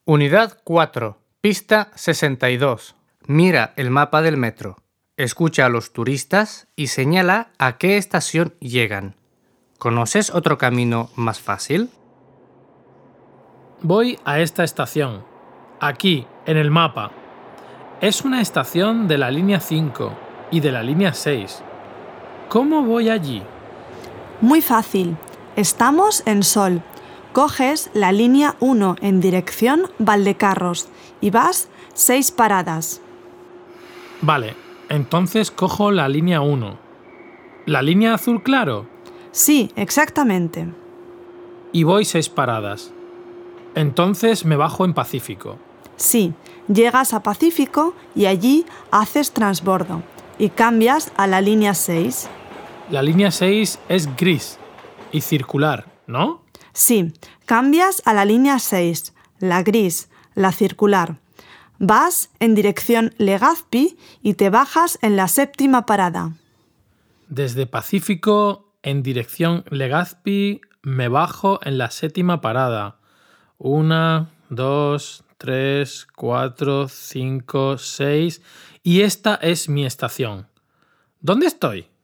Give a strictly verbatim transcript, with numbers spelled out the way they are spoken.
Unidad cuatro, pista sesenta y dos. Mira el mapa del metro, escucha a los turistas y señala a qué estación llegan. ¿Conoces otro camino más fácil? Voy a esta estación, aquí, en el mapa. Es una estación de la línea cinco y de la línea seis. ¿Cómo voy allí? Muy fácil. Estamos en Sol. Coges la línea uno en dirección Valdecarros y vas seis paradas. Vale, entonces cojo la línea uno. ¿La línea azul claro? Sí, exactamente. Y voy seis paradas. Entonces me bajo en Pacífico. Sí, llegas a Pacífico y allí haces transbordo y cambias a la línea seis. La línea seis es gris y circular, ¿no? Sí, cambias a la línea seis, la gris, la circular. Vas en dirección Legazpi y te bajas en la séptima parada. Desde Pacífico en dirección Legazpi me bajo en la séptima parada. Una, dos, tres, cuatro, cinco, seis y esta es mi estación. ¿Dónde estoy?